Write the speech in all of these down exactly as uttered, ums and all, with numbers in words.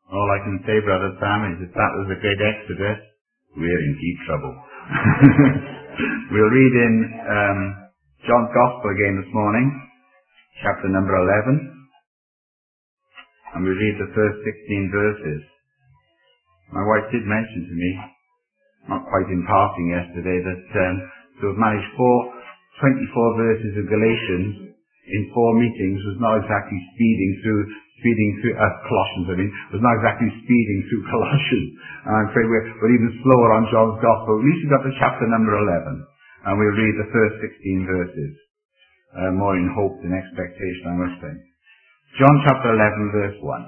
All I can say, Brother Sam, is if that was a great exodus, we're in deep trouble. We'll read in um, John's Gospel again this morning, chapter number eleven, and we'll read the first sixteen verses. My wife did mention to me, not quite in passing yesterday, that um, to have managed four, twenty-four verses of Galatians in four meetings was not exactly speeding through, speeding through, uh, Colossians, I mean, was not exactly speeding through Colossians. And I'm afraid we're, we're even slower on John's Gospel. At least we've got the chapter number eleven, and we'll read the first sixteen verses, uh, more in hope than expectation, I must say. John chapter eleven, verse one.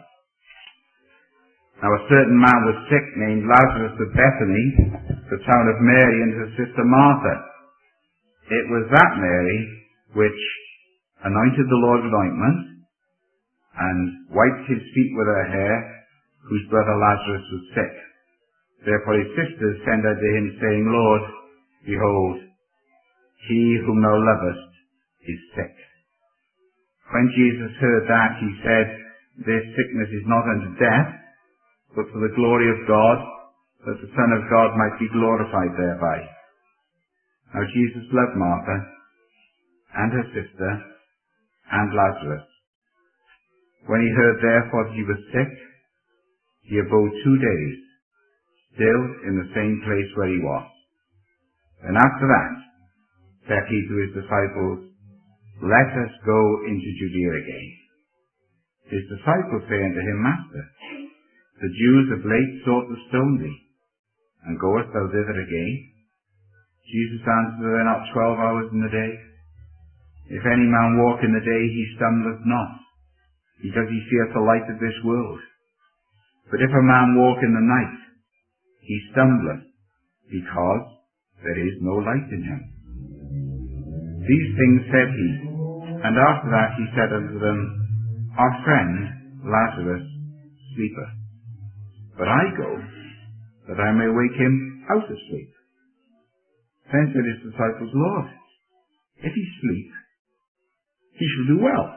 Now a certain man was sick, named Lazarus of Bethany, the town of Mary and her sister Martha. It was that Mary which anointed the Lord with ointment, and wiped his feet with her hair, whose brother Lazarus was sick. Therefore his sisters sent unto him, saying, Lord, behold, he whom thou lovest is sick. When Jesus heard that, he said, This sickness is not unto death, but for the glory of God, that the Son of God might be glorified thereby. Now Jesus loved Martha, and her sister, and Lazarus. When he heard therefore that he was sick, he abode two days, still in the same place where he was. And after that, said he to his disciples, Let us go into Judea again. His disciples say unto him, Master, the Jews of late sought to stone thee, and goest thou thither again? Jesus answered, Are there not twelve hours in the day? If any man walk in the day, he stumbleth not, because he seeth the light of this world. But if a man walk in the night, he stumbleth, because there is no light in him. These things said he, and after that he said unto them, Our friend Lazarus sleepeth, but I go, that I may wake him out of sleep. Then said his disciples, Lord, if he sleep, he shall do well.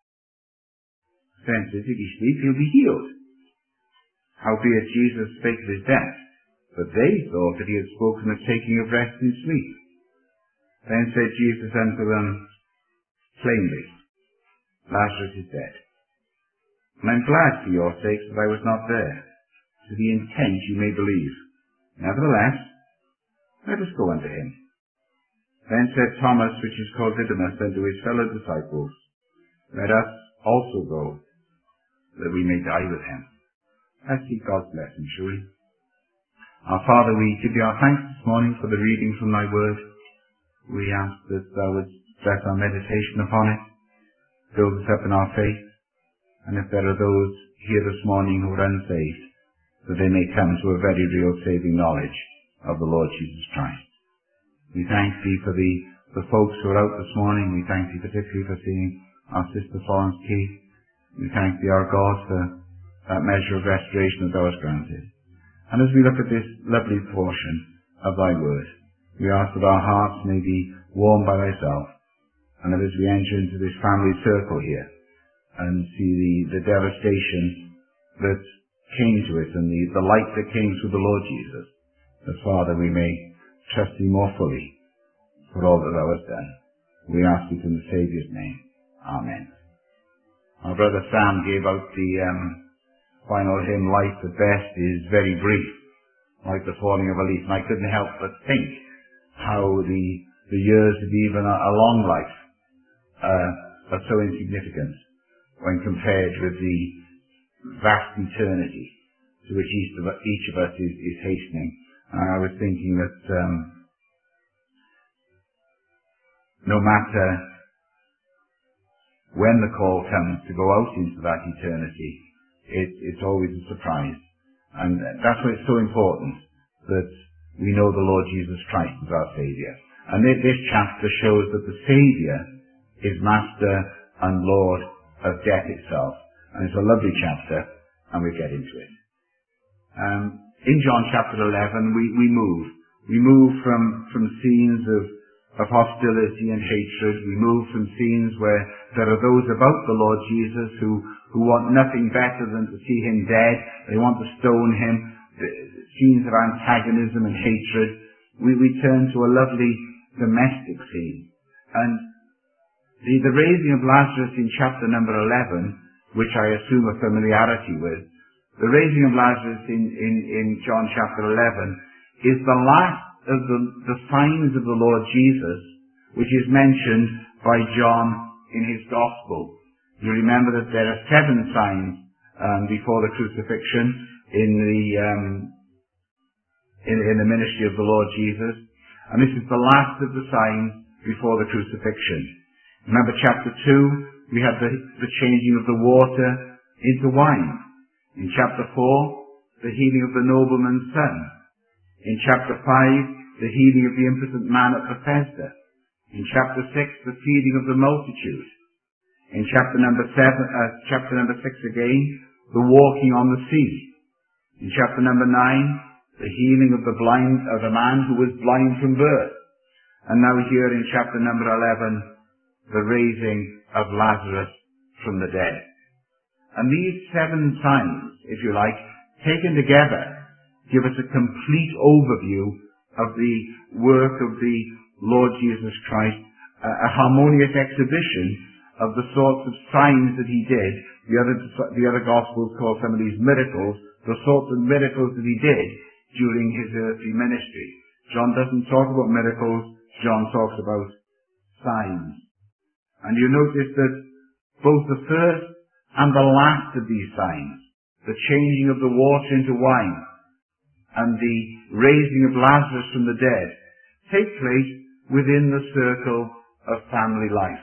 Then said, if he sleep, he'll be healed. Howbeit Jesus spake of his death, but they thought that he had spoken of taking of rest in sleep. Then said Jesus unto them plainly, Lazarus is dead. And I am glad for your sakes that I was not there, to the intent you may believe. Nevertheless, let us go unto him. Then said Thomas, which is called Didymus, unto his fellow disciples, Let us also go, that we may die with him. Let's seek God's blessing, shall we? Our Father, we give you our thanks this morning for the reading from thy word. We ask that thou wouldst bless our meditation upon it, build us up in our faith, and if there are those here this morning who are unsaved, that they may come to a very real saving knowledge of the Lord Jesus Christ. We thank thee for the, the folks who are out this morning. We thank thee particularly for seeing our sister Florence Keith. We thank thee, our God, for that measure of restoration that thou hast granted. And as we look at this lovely portion of thy word, we ask that our hearts may be warmed by thyself, and that as we enter into this family circle here and see the, the devastation that came to it and the, the light that came through the Lord Jesus, that, Father, we may trust thee more fully for all that thou hast done. We ask it in the Saviour's name. Amen. Our brother Sam gave out the um, final hymn, Life at Best is Very Brief, like the falling of a leaf, and I couldn't help but think how the, the years of even a, a long life uh, are so insignificant when compared with the vast eternity to which each of, each of us is, is hastening. And I was thinking that um, no matter when the call comes to go out into that eternity, it, it's always a surprise. And that's why it's so important that we know the Lord Jesus Christ is our Saviour. And this chapter shows that the Saviour is Master and Lord of death itself. And it's a lovely chapter, and we'll get into it. Um, in John chapter eleven, we, we move. We move from, from scenes of, of hostility and hatred. We move from scenes where there are those about the Lord Jesus who, who want nothing better than to see him dead. They want to stone him. The scenes of antagonism and hatred. We, we turn to a lovely domestic scene. And the, the raising of Lazarus in chapter number eleven, which I assume a familiarity with, the raising of Lazarus in, in, in John chapter eleven is the last of the, the signs of the Lord Jesus, which is mentioned by John in his Gospel. You remember that there are seven signs um, before the crucifixion in the um, in, in the ministry of the Lord Jesus, and this is the last of the signs before the crucifixion. Remember chapter two, we had the, the changing of the water into wine. In chapter four, the healing of the nobleman's son. In chapter five, the healing of the impotent man at Bethesda. In chapter six, the feeding of the multitude. In chapter number seven, uh, chapter number six again, the walking on the sea. In chapter number nine, the healing of the blind, of the man who was blind from birth. And now here in chapter number eleven, the raising of Lazarus from the dead. And these seven signs, if you like, taken together, give us a complete overview of the work of the Lord Jesus Christ, a, a harmonious exhibition of the sorts of signs that he did. The other, the other Gospels call some of these miracles, the sorts of miracles that he did during his earthly ministry. John doesn't talk about miracles, John talks about signs. And you notice that both the first and the last of these signs, the changing of the water into wine and the raising of Lazarus from the dead, take place within the circle of family life.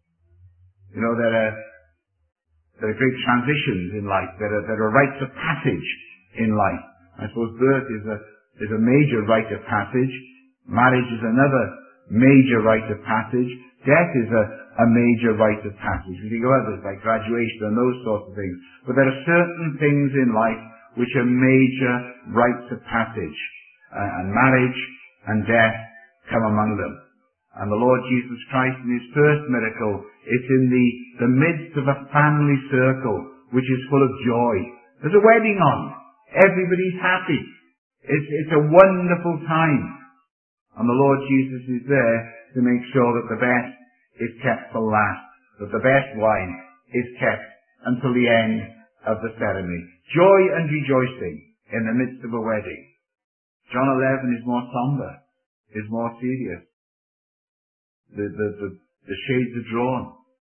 You know, there are, there are great transitions in life. There are, there are rites of passage in life. I suppose birth is a, is a major rite of passage. Marriage is another major rite of passage. Death is a, a major rite of passage. We think of others like graduation and those sorts of things. But there are certain things in life which are major rites of passage. Uh, and marriage and death come among them. And the Lord Jesus Christ in his first miracle, it's in the, the midst of a family circle which is full of joy. There's a wedding on. Everybody's happy. It's, it's a wonderful time. And the Lord Jesus is there to make sure that the best is kept for last, that the best wine is kept until the end of the ceremony. Joy and rejoicing in the midst of a wedding. John eleven is more somber, is more serious. The, the, the, the shades are drawn.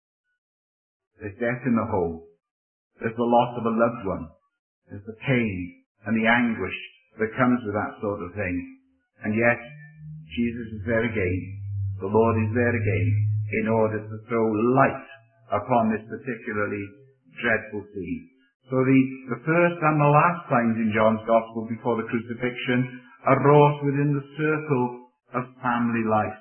There's death in the home. There's the loss of a loved one. There's the pain and the anguish that comes with that sort of thing. And yet, Jesus is there again. The Lord is there again in order to throw light upon this particularly dreadful scene. So the, the first and the last signs in John's Gospel before the crucifixion are wrought within the circle of family life.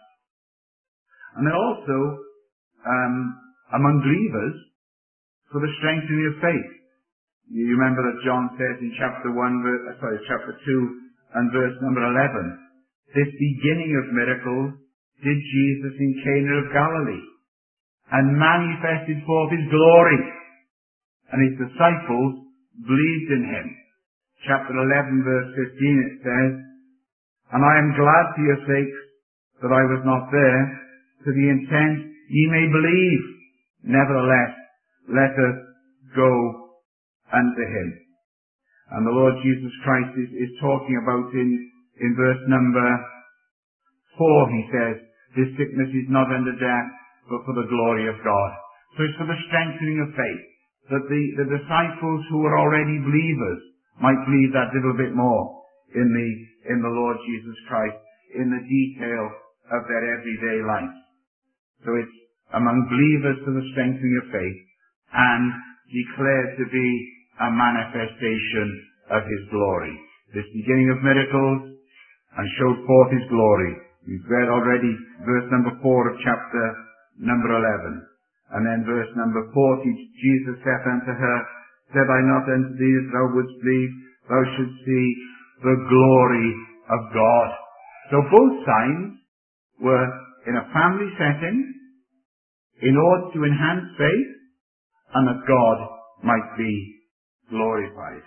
And they're also um, among believers for the strengthening of faith. You remember that John says in chapter one, sorry, chapter two and verse number eleven, this beginning of miracles did Jesus in Cana of Galilee, and manifested forth his glory, and his disciples believed in him. Chapter eleven, verse fifteen, it says, and I am glad for your sakes that I was not there, to the intent ye may believe. Nevertheless, let us go unto him. And the Lord Jesus Christ is, is talking about in, in verse number four, he says, this sickness is not unto death, but for the glory of God. So it's for the strengthening of faith, that the, the disciples who were already believers might believe that little bit more in the, in the Lord Jesus Christ, in the detail of their everyday life. So it's among believers for the strengthening of faith, and declared to be a manifestation of his glory. This beginning of miracles, and showed forth his glory. We've read already verse number four of chapter number eleven. And then verse number forty, Jesus saith unto her, said I not unto thee that thou wouldst believe, thou shouldst see the glory of God. So both signs were in a family setting, in order to enhance faith, and that God might be glorified.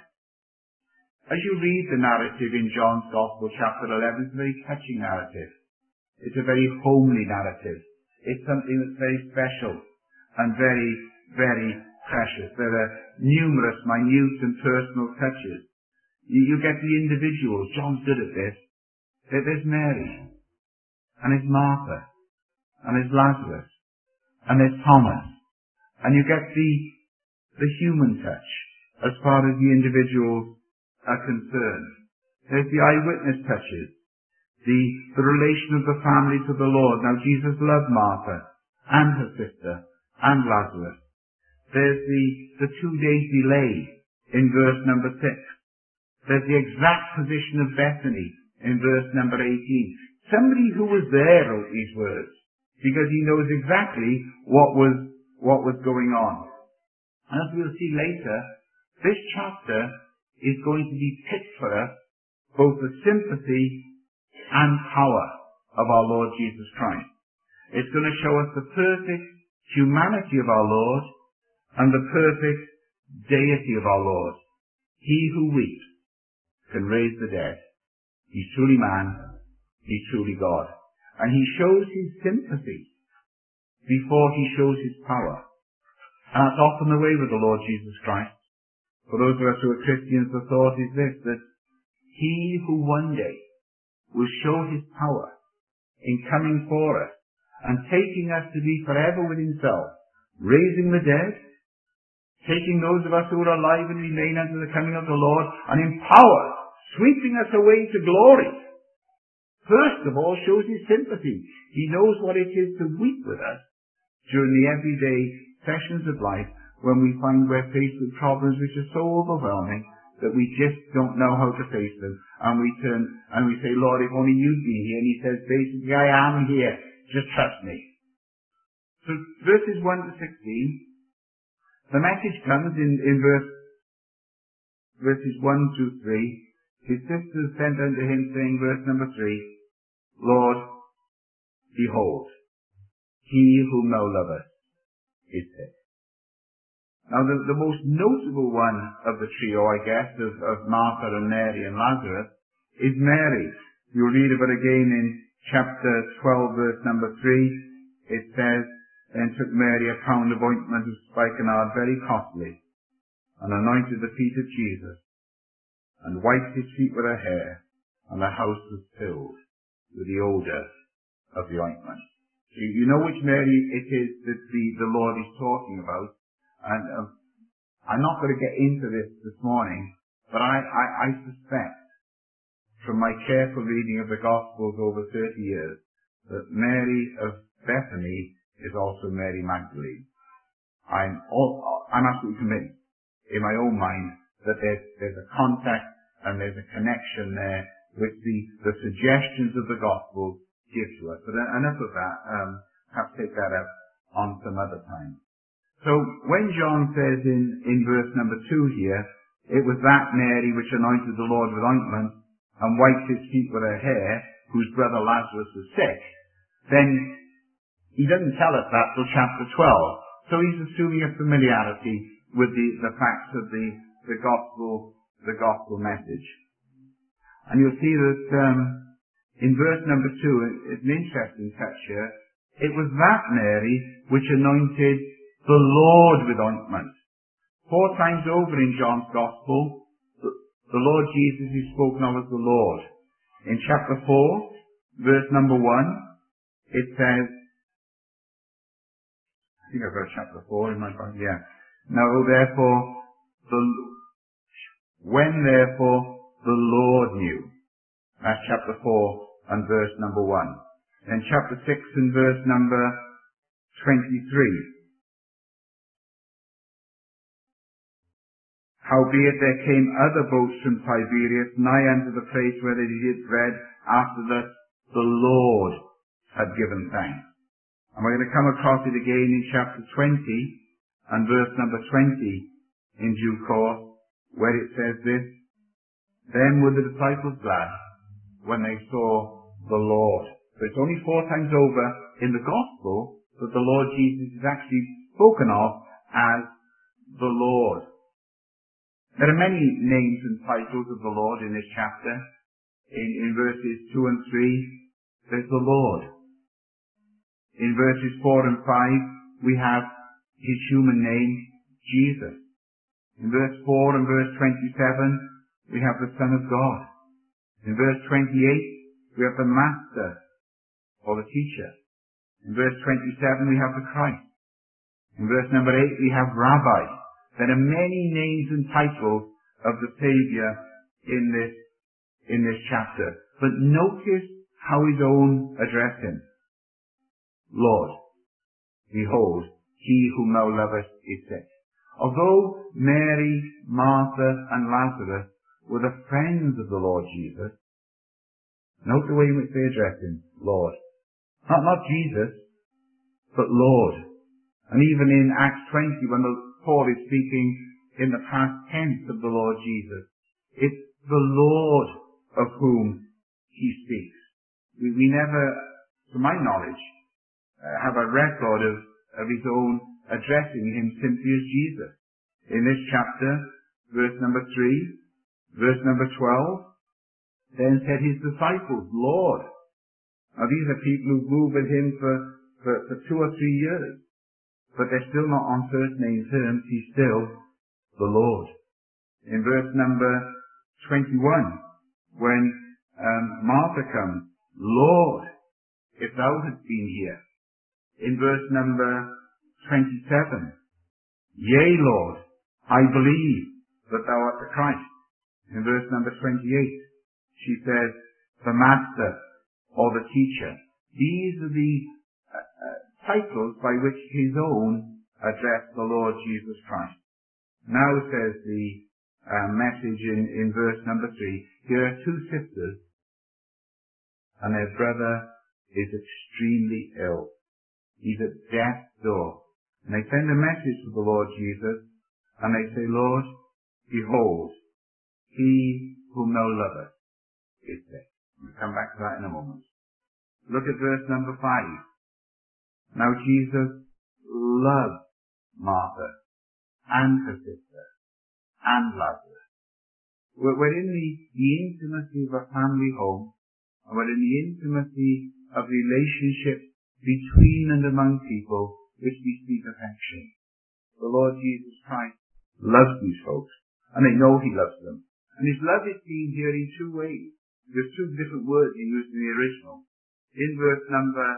As you read the narrative in John's Gospel, chapter eleven, it's a very touching narrative. It's a very homely narrative. It's something that's very special and very, very precious. There are numerous, minute and personal touches. You, you get the individuals. John's good at this. There, there's Mary, and there's Martha, and there's Lazarus, and there's Thomas. And you get the, the human touch as far as the individuals are concerned. There's the eyewitness touches. The, the relation of the family to the Lord. Now, Jesus loved Martha and her sister and Lazarus. There's the, the two-day delay in verse number six. There's the exact position of Bethany in verse number eighteen. Somebody who was there wrote these words because he knows exactly what was, what was going on. And as we'll see later, this chapter is going to depict for us both the sympathy and power of our Lord Jesus Christ. It's going to show us the perfect humanity of our Lord and the perfect deity of our Lord. He who weeps can raise the dead. He's truly man. He's truly God. And he shows his sympathy before he shows his power. And that's often the way with the Lord Jesus Christ. For those of us who are Christians, the thought is this, that he who one day will show his power in coming for us and taking us to be forever with himself, raising the dead, taking those of us who are alive and remain unto the coming of the Lord, and in power, sweeping us away to glory. First of all, shows his sympathy. He knows what it is to weep with us during the everyday sessions of life when we find we're faced with problems which are so overwhelming that we just don't know how to face them. And we turn and we say, Lord, if only you'd be here. And he says, basically, I am here. Just trust me. So verses one to sixteen, the message comes in, in verse, verses one to three. His sisters sent unto him, saying, verse number three, Lord, behold, he whom thou lovest is sick. Now, the, the most notable one of the trio, I guess, of, of Martha and Mary and Lazarus, is Mary. You'll read of it again in chapter twelve, verse number three. It says, Then took Mary a pound of ointment of spikenard, very costly, and anointed the feet of Jesus, and wiped his feet with her hair, and the house was filled with the odour of the ointment. So you know which Mary it is that the, the Lord is talking about. And uh, I'm not going to get into this this morning, but I, I, I suspect from my careful reading of the Gospels over thirty years that Mary of Bethany is also Mary Magdalene. I'm, all, I'm absolutely convinced in my own mind that there's, there's a contact and there's a connection there which the, the suggestions of the Gospels give to us. But enough of that. Um, perhaps take that up on some other time. So when John says in, in verse number two here, it was that Mary which anointed the Lord with ointment and wiped his feet with her hair, whose brother Lazarus was sick, then he doesn't tell us that till chapter twelve. So he's assuming a familiarity with the, the facts of the, the gospel, the gospel message. And you'll see that um, in verse number two, it's an interesting touch here. It was that Mary which anointed the Lord with ointment. Four times over in John's Gospel, the, the Lord Jesus is spoken of as the Lord. In chapter four, verse number one, it says, I think I've got chapter four in my Bible, yeah. Now therefore, the, when therefore the Lord knew. That's chapter four and verse number one. Then chapter six and verse number twenty-three. Howbeit there came other boats from Tiberias nigh unto the place where they did bread, after that the Lord had given thanks. And we're going to come across it again in chapter twenty and verse number twenty in due course, where it says this, Then were the disciples glad when they saw the Lord. So it's only four times over in the Gospel that the Lord Jesus is actually spoken of as the Lord. There are many names and titles of the Lord in this chapter. In, in verses two and three, there's the Lord. In verses four and five, we have his human name, Jesus. In verse four and verse twenty-seven, we have the Son of God. In verse twenty-eight, we have the Master, or the Teacher. In verse twenty-seven, we have the Christ. In verse number eight, we have Rabbi. There are many names and titles of the Saviour in this, in this chapter. But notice how his own address him. Lord, behold, he whom thou lovest is sick. Although Mary, Martha, and Lazarus were the friends of the Lord Jesus, note the way in which they address him, Lord. Not, not Jesus, but Lord. And even in Acts twenty, when the, Paul is speaking in the past tense of the Lord Jesus, it's the Lord of whom he speaks. We, we never, to my knowledge, uh, have a record of, of his own addressing him simply as Jesus. In this chapter, verse number three, verse number twelve, then said his disciples, Lord. Now these are people who've moved with him for, for, for two or three years. But they're still not on first name terms. He's still the Lord. In verse number twenty-one, when um, Martha comes, Lord, if thou hadst been here. In verse number twenty-seven, yea, Lord, I believe that thou art the Christ. In verse number twenty-eight, she says, the Master or the Teacher. These are the uh, uh, titles by which his own addressed the Lord Jesus Christ. Now says the uh, message in, in verse number three, here are two sisters, and their brother is extremely ill. He's at death's door. And they send a message to the Lord Jesus, and they say, Lord, behold, he whom thou lovest is sick. We'll come back to that in a moment. Look at verse number five. Now Jesus loved Martha and her sister and Lazarus. We're, we're in the, the intimacy of a family home, and we're in the intimacy of relationship between and among people which we speak affection. The Lord Jesus Christ loves these folks, and they know he loves them. And his love is seen here in two ways. There's two different words he used in the original. In verse number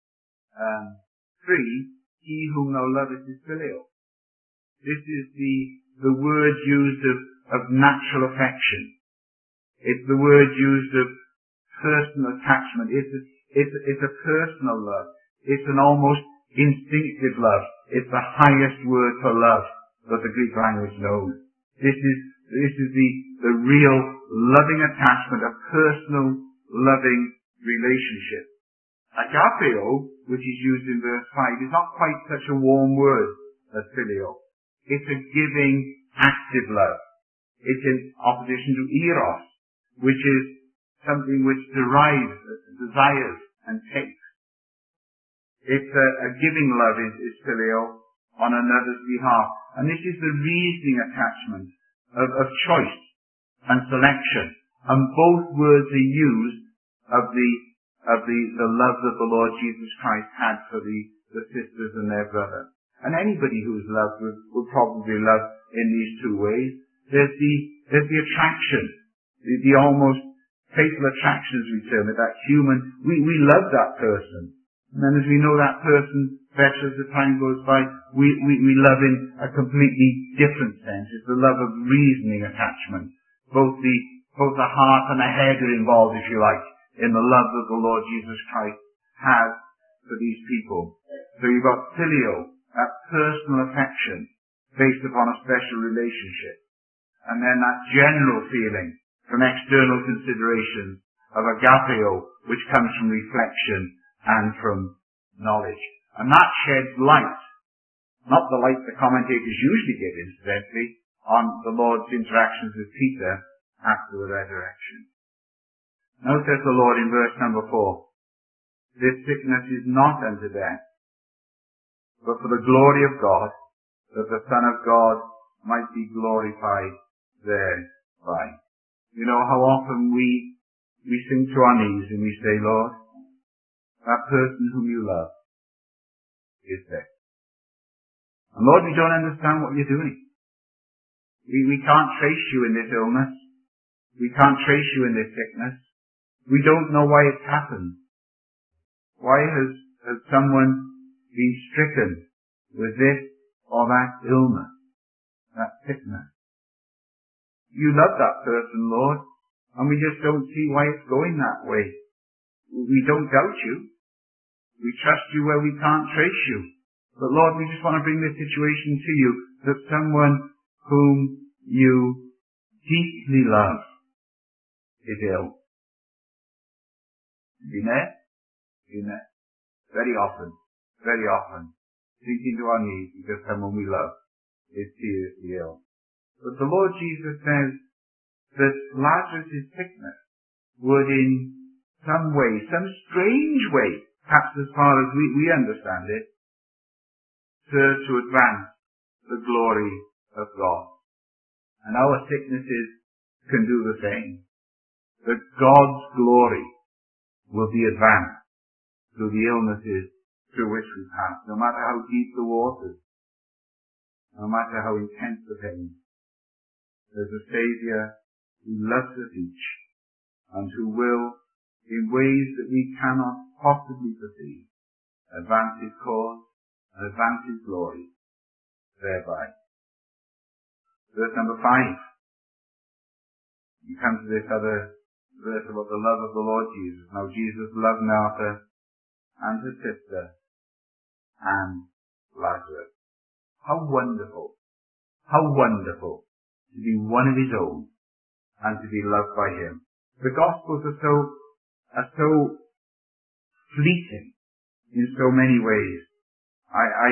um, three, he whom thou lovest is phileo. This is the, the word used of, of natural affection. It's the word used of personal attachment. It's a, it's a, it's a personal love. It's an almost instinctive love. It's the highest word for love that the Greek language knows. This is, this is the, the real loving attachment, a personal loving relationship. Agapeo, which is used in verse five, is not quite such a warm word as phileo. It's a giving, active love. It's in opposition to eros, which is something which derives, desires, and takes. It's a, a giving love is, is phileo on another's behalf. And this is the reasoning attachment of, of choice and selection. And both words are used of the of the, the love that the Lord Jesus Christ had for the, the sisters and their brother. And anybody who's loved would, would probably love in these two ways. There's the, there's the attraction, the, the almost fatal attraction as we term it, that human, we, we love that person. And then as we know that person better as the time goes by, we, we, we love in a completely different sense. It's the love of reasoning attachment. Both the, both the heart and the head are involved, if you like, in the love that the Lord Jesus Christ has for these people. So you've got phileo, that personal affection based upon a special relationship. And then that general feeling from external considerations of agapeo, which comes from reflection and from knowledge. And that sheds light, not the light the commentators usually give, incidentally, on the Lord's interactions with Peter after the resurrection. Now says the Lord in verse number four, this sickness is not unto death, but for the glory of God, that the Son of God might be glorified thereby. You know how often we, we sink to our knees and we say, Lord, that person whom you love is sick. And Lord, we don't understand what you're doing. We, we can't trace you in this illness. We can't trace you in this sickness. We don't know why it's happened. Why has, has someone been stricken with this or that illness, that sickness? You love that person, Lord, and we just don't see why it's going that way. We don't doubt you. We trust you where we can't trace you. But Lord, we just want to bring this situation to you, that someone whom you deeply love is ill. Been there? Been there? Very often, very often, sinking to our knees because someone we love is seriously ill. But the Lord Jesus says that Lazarus' sickness would in some way, some strange way, perhaps as far as we, we understand it, serve to advance the glory of God. And our sicknesses can do the same. That God's glory will be advanced through the illnesses through which we pass, no matter how deep the waters, no matter how intense the pain. There's a Saviour who loves us each and who will, in ways that we cannot possibly perceive, advance his cause and advance his glory thereby. Verse number five. You come to this other verse about the love of the Lord Jesus. Now Jesus loved Martha and her sister and Lazarus. How wonderful, how wonderful to be one of his own and to be loved by him. The Gospels are so, are so fleeting in so many ways. I, I,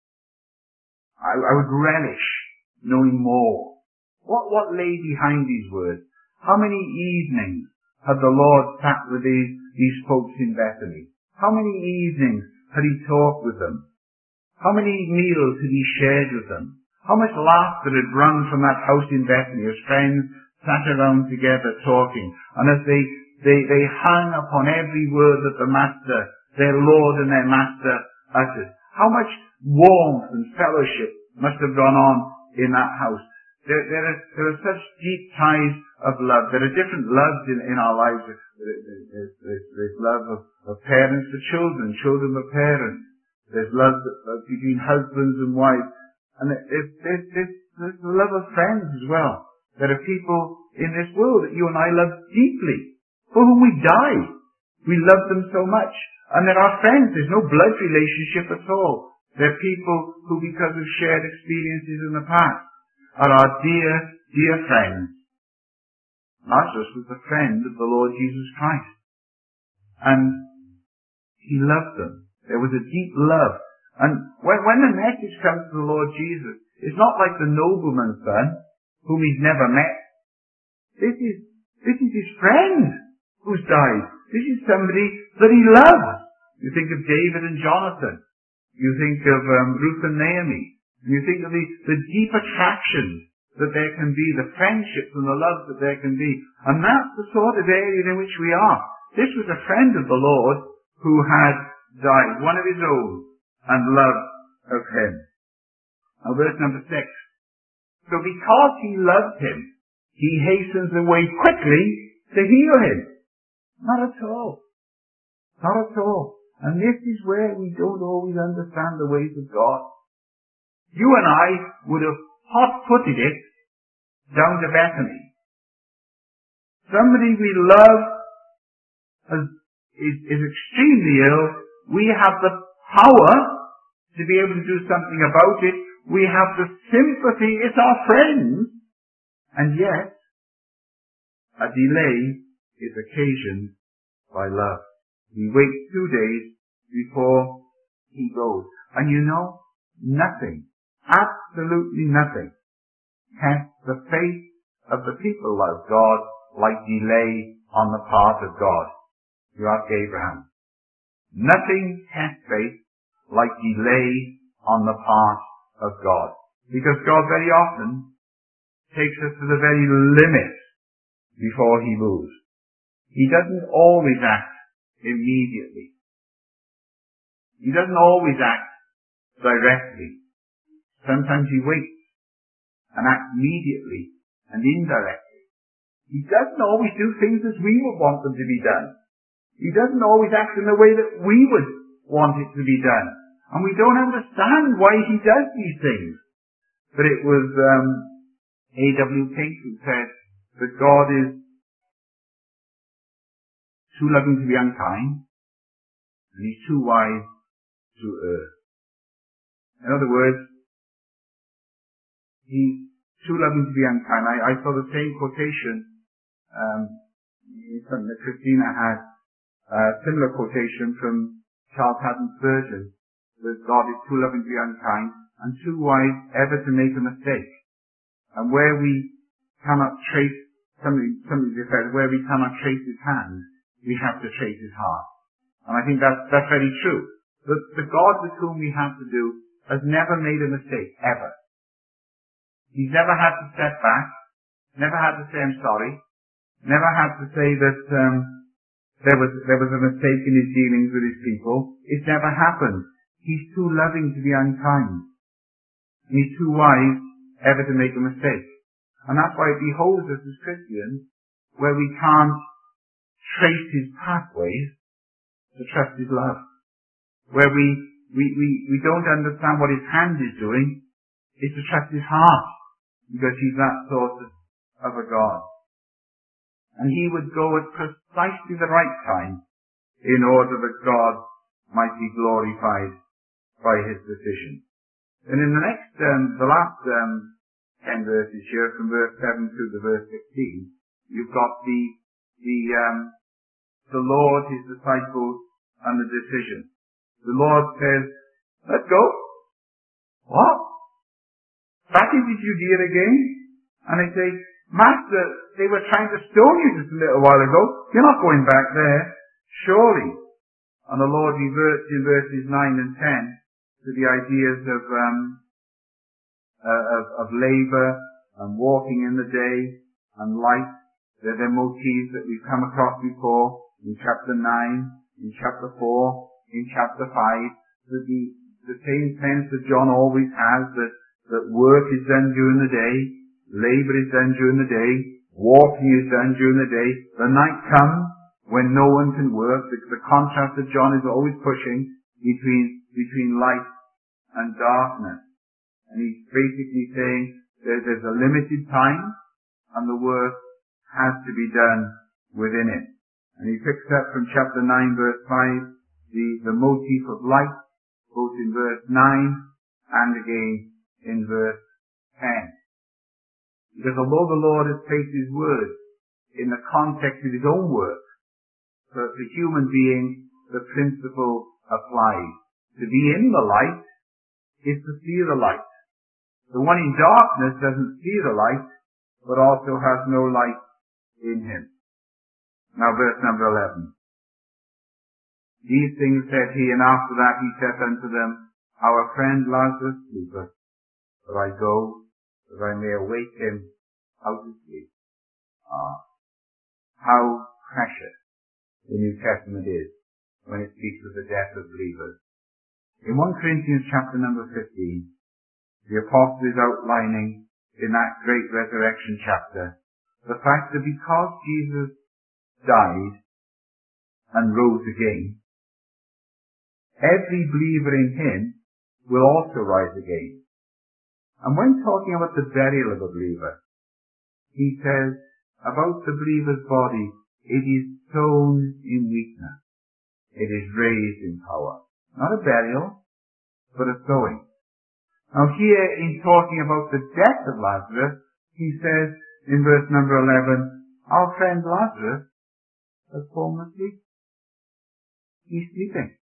I, I would relish knowing more. What, what lay behind these words? How many evenings had the Lord sat with these, these folks in Bethany? How many evenings had he talked with them? How many meals had he shared with them? How much laughter had rung from that house in Bethany as friends sat around together talking, and as they, they, they hung upon every word that the Master, their Lord and their Master, uttered. How much warmth and fellowship must have gone on in that house. There, there, are, there are such deep ties of love. There are different loves in, in our lives. There's, there's, there's love of, of parents to children, children to parents. There's love between husbands and wives. And there's, there's, there's, there's the love of friends as well. There are people in this world that you and I love deeply, for whom we die. We love them so much. And there are friends. There's no blood relationship at all. They're people who, because of shared experiences in the past, are our dear, dear friends. Lazarus was the friend of the Lord Jesus Christ. And he loved them. There was a deep love. And when, when the message comes to the Lord Jesus, it's not like the nobleman's son, whom he's never met. This is, this is his friend who's died. This is somebody that he loves. You think of David and Jonathan. You think of um, Ruth and Naomi. You think of the, the deep attraction that there can be, the friendships and the love that there can be. And that's the sort of area in which we are. This was a friend of the Lord who had died, one of his own, and loved of him. Now verse number six. So because he loved him, he hastens away quickly to heal him. Not at all. Not at all. And this is where we don't always understand the ways of God. You and I would have hot-footed it down to Bethany. Somebody we love has, is, is extremely ill. We have the power to be able to do something about it. We have the sympathy. It's our friends. And yet, a delay is occasioned by love. We wait two days before he goes. And you know, nothing, absolutely nothing, tests the faith of the people of God like delay on the part of God. You ask Abraham. Nothing tests faith like delay on the part of God. Because God very often takes us to the very limit before he moves. He doesn't always act immediately. He doesn't always act directly. Sometimes he waits and acts immediately and indirectly. He doesn't always do things as we would want them to be done. He doesn't always act in the way that we would want it to be done. And we don't understand why he does these things. But it was um, A W Pink who said that God is too loving to be unkind, and he's too wise to err. In other words, he's too loving to be unkind. I, I saw the same quotation, um, something that Christina had, a similar quotation from Charles Haddon Spurgeon, that God is too loving to be unkind and too wise ever to make a mistake. And where we cannot trace something, something said, where we cannot trace his hand, we have to trace his heart. And I think that's, that's very true. The, the God with whom we have to do has never made a mistake, ever. He's never had to step back, never had to say I'm sorry, never had to say that um, there was there was a mistake in his dealings with his people. It's never happened. He's too loving to be unkind. And he's too wise ever to make a mistake. And that's why it behoves us as Christians, where we can't trace his pathways, to trust his love. Where we, we, we, we don't understand what his hand is doing, is to trust his heart, because he's that sort of, of a God. And he would go at precisely the right time in order that God might be glorified by his decision. And in the next, um, the last um, ten verses here, from verse seven through to verse sixteen, you've got the the um, the Lord, his disciples, and the decision. The Lord says, "Let's go." What? Back into Judea again? And they say, "Master, they were trying to stone you just a little while ago. You're not going back there, surely." And the Lord reverts in verses nine and ten to the ideas of um, uh, of, of labour and walking in the day and light. They're the motifs that we've come across before in chapter nine, in chapter four, in chapter five. The, the same sense that John always has, that, that work is done during the day, labour is done during the day, walking is done during the day. The night comes when no one can work. The, the contrast that John is always pushing between between light and darkness. And he's basically saying that there's a limited time and the work has to be done within it. And he picks up from chapter nine verse five the, the motif of light, both in verse nine and again in verse ten. Because although the Lord has placed his word in the context of his own work, for the human being, the principle applies. To be in the light is to see the light. The one in darkness doesn't see the light, but also has no light in him. Now verse number eleven. These things said he, and after that he said unto them, Our friend Lazarus sleepeth, but I go, that I may awake him out of sleep. Ah, how precious the New Testament is when it speaks of the death of believers. In First Corinthians chapter number fifteen, the apostle is outlining in that great resurrection chapter the fact that because Jesus died and rose again, every believer in him will also rise again. And when talking about the burial of a believer, he says about the believer's body, it is sown in weakness. It is raised in power. Not a burial, but a sowing. Now here, in talking about the death of Lazarus, he says in verse number eleven, Our friend Lazarus has fallen asleep. He's sleeping.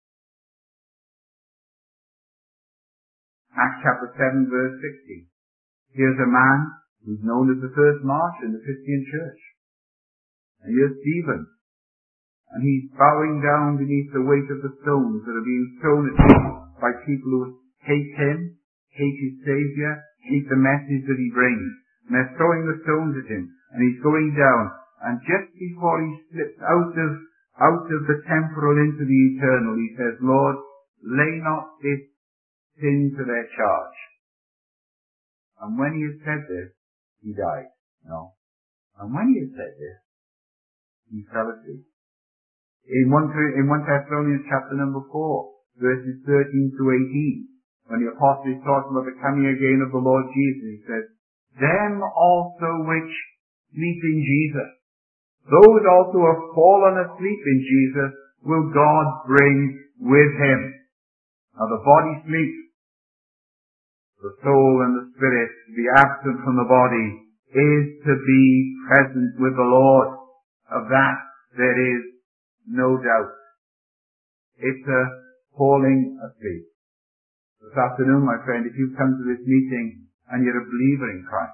Acts chapter seven verse sixty. Here's a man who's known as the first martyr in the Christian church. And here's Stephen. And he's bowing down beneath the weight of the stones that are being thrown at him by people who hate him, hate his Saviour, hate the message that he brings. And they're throwing the stones at him, and he's going down. And just before he slips out of, out of the temporal into the eternal, he says, Lord, lay not this sin to their charge. And when he had said this, he died. No. And when he had said this, he fell asleep. In one, in one Thessalonians chapter number four, verses thirteen to eighteen, when the apostle is talking about the coming again of the Lord Jesus, he says, them also which sleep in Jesus, those also who have fallen asleep in Jesus, will God bring with him. Now the body sleeps. The soul and the spirit, to be absent from the body, is to be present with the Lord. Of that there is no doubt. It's a falling asleep. This afternoon, my friend, if you come to this meeting and you're a believer in Christ,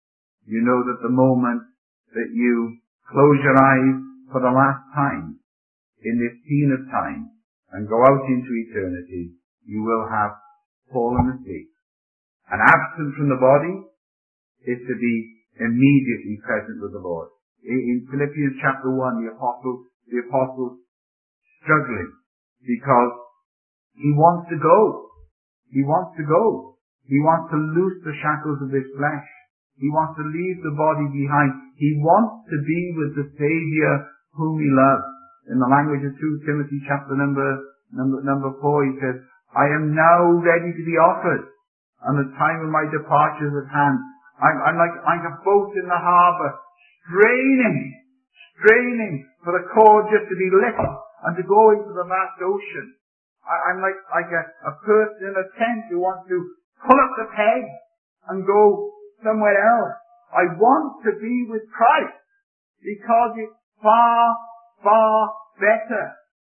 you know that the moment that you close your eyes for the last time in this scene of time and go out into eternity, you will have fallen asleep. And absent from the body is to be immediately present with the Lord. In Philippians chapter one, the apostle, the apostle struggling because he wants to go. He wants to go. He wants to loose the shackles of this flesh. He wants to leave the body behind. He wants to be with the Saviour whom he loves. In the language of Second Timothy chapter number, number, number four, he says, I am now ready to be offered, and the time of my departure is at hand. I'm, I'm like, like a boat in the harbour, straining, straining for the cord just to be lifted and to go into the vast ocean. I, I'm like, like a, a person in a tent who wants to pull up the peg and go somewhere else. I want to be with Christ because it's far, far better.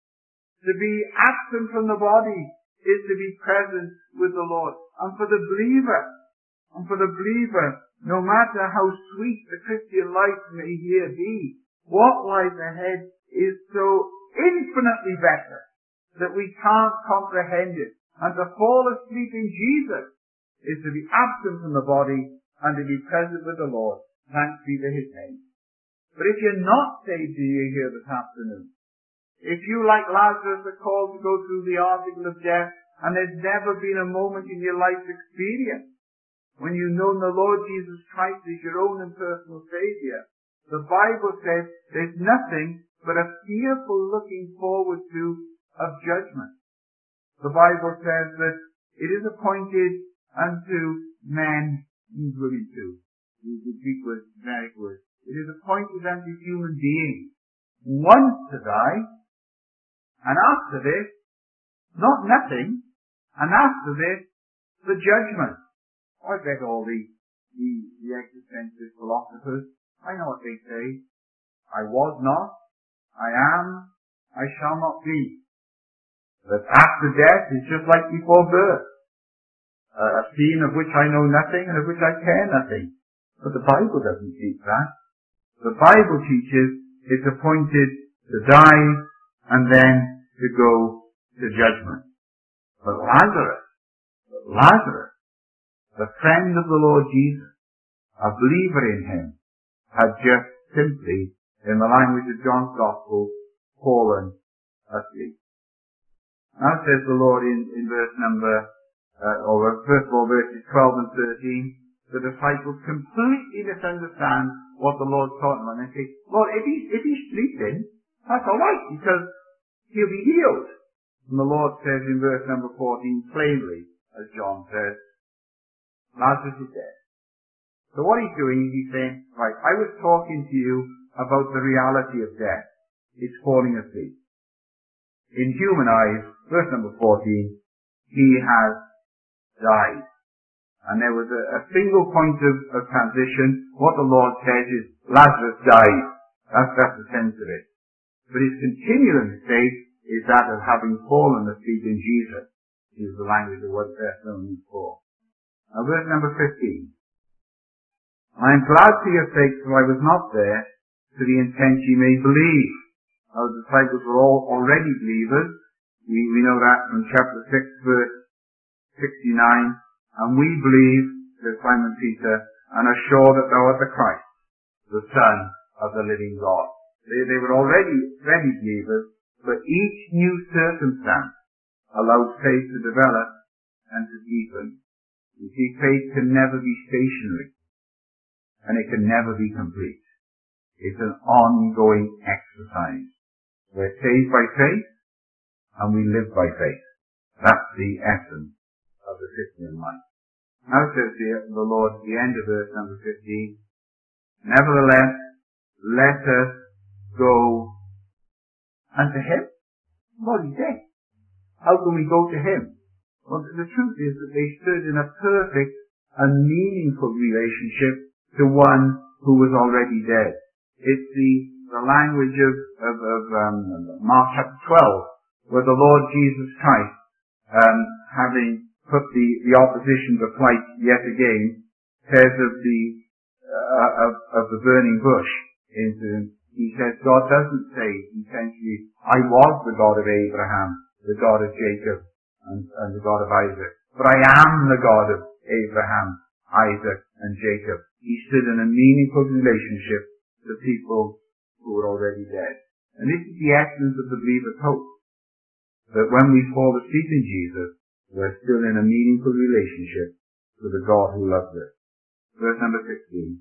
To be absent from the body is to be present with the Lord. And for the believer, and for the believer, no matter how sweet the Christian life may here be, what lies ahead is so infinitely better that we can't comprehend it. And to fall asleep in Jesus is to be absent from the body and to be present with the Lord. Thanks be to his name. But if you're not saved, do you here this afternoon? If you, like Lazarus, are called to go through the article of death, and there's never been a moment in your life's experience when you've known the Lord Jesus Christ as your own and personal Saviour, the Bible says there's nothing but a fearful looking forward to of judgment. The Bible says that it is appointed unto men, means women too, the Greek word, generic word, it is appointed unto human beings once to die, and after this, not nothing, and after this, the judgment. I read all the, the, the existentialist philosophers. I know what they say. I was not, I am, I shall not be. That after death is just like before birth. Uh, a scene of which I know nothing and of which I care nothing. But the Bible doesn't teach that. The Bible teaches it's appointed to die and then to go to judgment. But Lazarus, Lazarus, the friend of the Lord Jesus, a believer in him, had just simply, in the language of John's Gospel, fallen asleep. Now says the Lord in, in verse number, uh, or first of all verses twelve and thirteen, the disciples completely misunderstand what the Lord's talking about. And they say, Lord, if he's, if he's sleeping, that's alright, because he'll be healed. And the Lord says in verse number fourteen, plainly, as John says, Lazarus is dead. So what he's doing is he's saying, right, I was talking to you about the reality of death. It's falling asleep. In human eyes, verse number fourteen, he has died. And there was a, a single point of, of transition. What the Lord says is, Lazarus died. That's, that's the sense of it. But his continuing state is that of having fallen asleep in Jesus. Is the language of what Thessalonians four. Now verse number fifteen. I am glad for your sake that I was not there, to the intent ye may believe. Now the disciples were all already believers. We, we know that from chapter six verse sixty-nine And we believe, says Simon Peter, and are sure that thou art the Christ, the Son of the living God. They, they were already ready believers, but each new circumstance allowed faith to develop and to deepen. You see, faith can never be stationary, and it can never be complete. It's an ongoing exercise. We're saved by faith, and we live by faith. That's the essence of the Christian life. Now says the, the Lord at the end of verse number fifteen, nevertheless, let us go unto him. Well, he's dead. How can we go to him? Well, the truth is that they stood in a perfect and meaningful relationship to one who was already dead. It's the, the language of, of, of um, Mark chapter twelve, where the Lord Jesus Christ, um, having put the, the opposition to flight yet again, says of the uh, of, of the burning bush. Into, he says, God doesn't say essentially, I was the God of Abraham, the God of Jacob, and, and the God of Isaac, but I am the God of Abraham, Isaac, and Jacob. He stood in a meaningful relationship to people who were already dead. And this is the essence of the believer's hope. That when we fall asleep in Jesus, we're still in a meaningful relationship with the God who loves us. Verse number sixteen.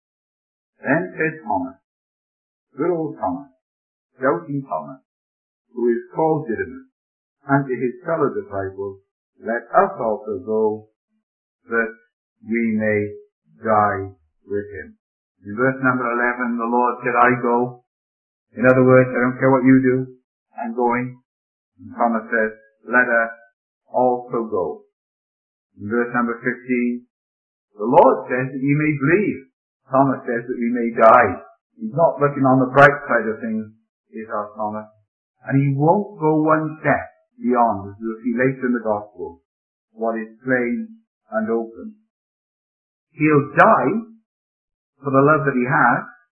Then said Thomas, good old Thomas, doubting Thomas, who is called Didymus, unto his fellow disciples, let us also go, that we may die with him. In verse number eleven, the Lord said, I go. In other words, I don't care what you do, I'm going. And Thomas says, let us also go. In verse number fifteen, the Lord says that you may believe. Thomas says that we may die. He's not looking on the bright side of things, is our Thomas. And he won't go one step beyond, as we'll see later in the Gospel, what is plain and open. He'll die for the love that he has,